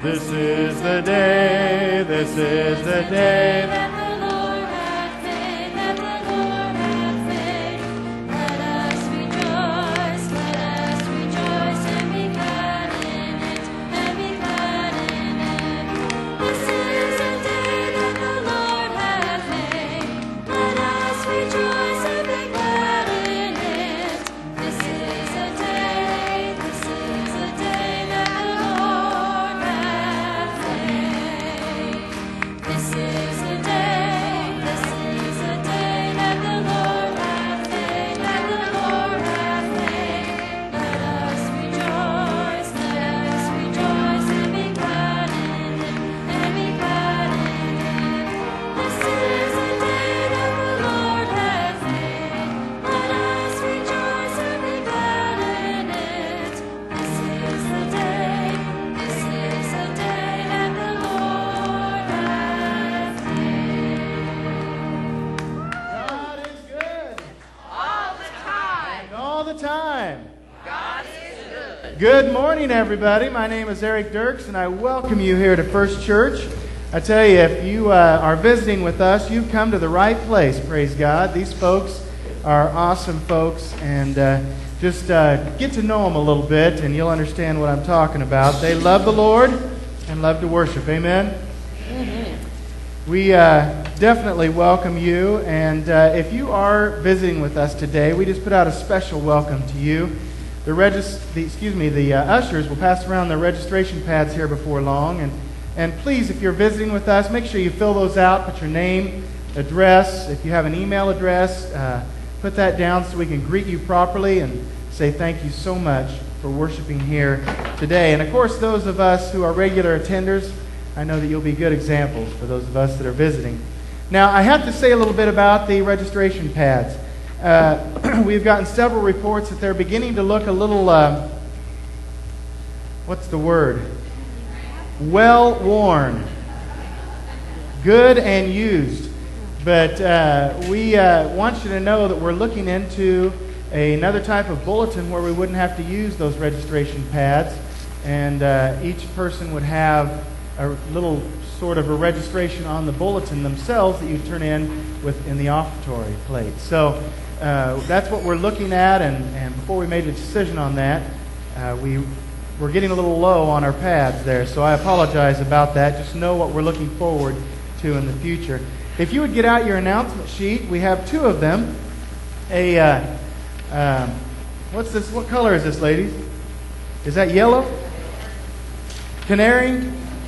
This is the day, this is the day that the Lord hath made, that the Lord hath made. Let us rejoice and be glad in it, and be glad in it. This is the day that the Lord hath made. Let us rejoice and be glad in it. This is the day that the Lord hath made. This is the day that the Lord hath made, that the Lord hath made. Let us rejoice and be glad in it, and be glad in it. This is the day that the Lord hath made. Let us rejoice and be glad in it. This is the day that the Lord hath made. God is good. All the time. And all the time. God is good. Good morning, everybody. My name is Eric Dirks, and I welcome you here to First Church. I tell you, if you are visiting with us, you've come to the right place, praise God. These folks are awesome folks, and just get to know them a little bit, and you'll understand what I'm talking about. They love the Lord and love to worship. Amen? We definitely welcome you, and if you are visiting with us today, we just put out a special welcome to you. The ushers will pass around the registration pads here before long, and please, if you're visiting with us, make sure you fill those out. Put your name, address. If you have an email address, put that down so we can greet you properly and say thank you so much for worshiping here today. And of course, those of us who are regular attenders, I know that you'll be good examples for those of us that are visiting. Now, I have to say a little bit about the registration pads. We've gotten several reports that they're beginning to look a little, what's the word? Well-worn. Good and used. But we want you to know that we're looking into another type of bulletin where we wouldn't have to use those registration pads, and each person would have a little sort of a registration on the bulletin themselves that you turn in the offertory plate. So that's what we're looking at, and before we made a decision on that, we're getting a little low on our pads there, so I apologize about that. Just know what we're looking forward to in the future. If you would get out your announcement sheet, we have two of them. What's this? What color is this, ladies? Is that yellow? Canary?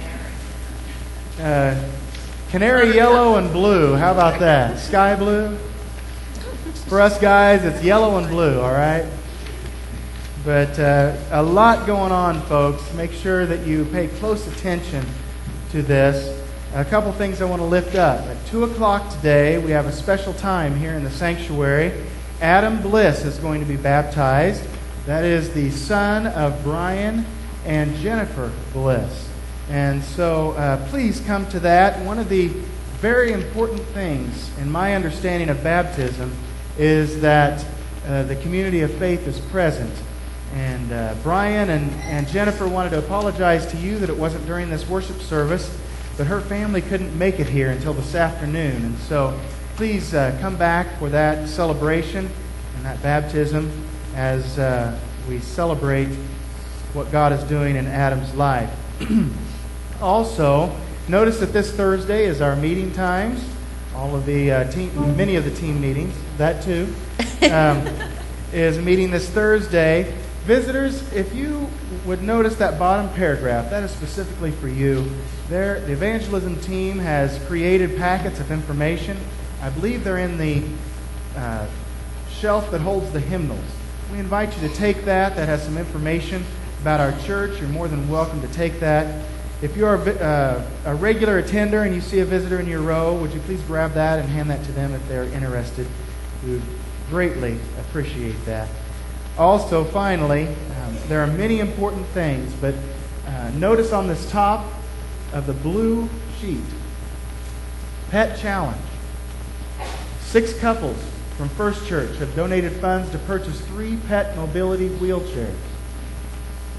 Canary yellow and blue. How about that? Sky blue? For us guys, it's yellow and blue, all right? But a lot going on, folks. Make sure that you pay close attention to this. A couple things I want to lift up. At 2 o'clock today, we have a special time here in the sanctuary. Adam Bliss is going to be baptized. That is the son of Brian and Jennifer Bliss. And so please come to that. One of the very important things in my understanding of baptism is that the community of faith is present. And Brian and Jennifer wanted to apologize to you that it wasn't during this worship service, but her family couldn't make it here until this afternoon. And so please come back for that celebration and that baptism as we celebrate what God is doing in Adam's life. Also, notice that this Thursday is our meeting times. All of the many of the team meetings, that too, is meeting this Thursday. Visitors, if you would notice that bottom paragraph, that is specifically for you. The evangelism team has created packets of information. I believe they're in the shelf that holds the hymnals. We invite you to take that. That has some information about our church. You're more than welcome to take that. If you are a regular attender and you see a visitor in your row, would you please grab that and hand that to them if they're interested? We would greatly appreciate that. Also, finally, there are many important things, but notice on this top of the blue sheet, Pet Challenge. 6 couples from First Church have donated funds to purchase 3 pet mobility wheelchairs.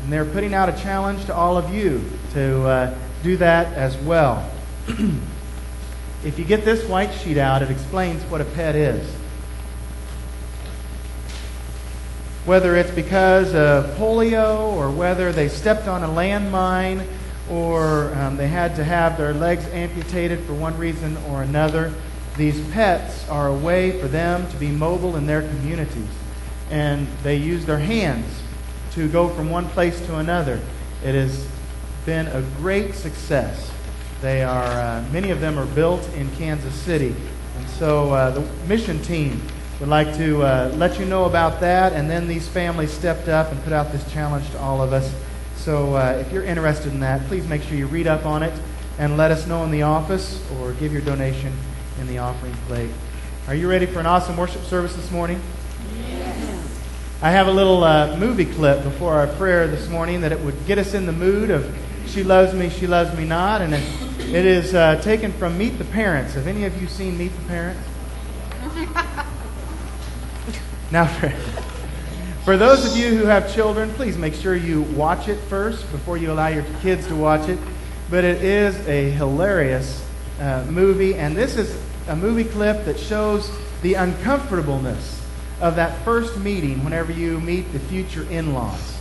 And they're putting out a challenge to all of you to do that as well. If you get this white sheet out, it explains what a pet is. Whether it's because of polio, or whether they stepped on a landmine, or they had to have their legs amputated for one reason or another, these pets are a way for them to be mobile in their communities. And they use their hands to go from one place to another. It has been a great success. They are many of them are built in Kansas City. And so the mission team would like to let you know about that. And then these families stepped up and put out this challenge to all of us. So if you're interested in that, please make sure you read up on it and let us know in the office, or give your donation in the offering plate. Are you ready for an awesome worship service this morning? Yes. I have a little movie clip before our prayer this morning that it would get us in the mood of She Loves Me Not. And it is taken from Meet the Parents. Have any of you seen Meet the Parents? Now, for those of you who have children, please make sure you watch it first before you allow your kids to watch it. But it is a hilarious movie, and this is a movie clip that shows the uncomfortableness of that first meeting whenever you meet the future in-laws.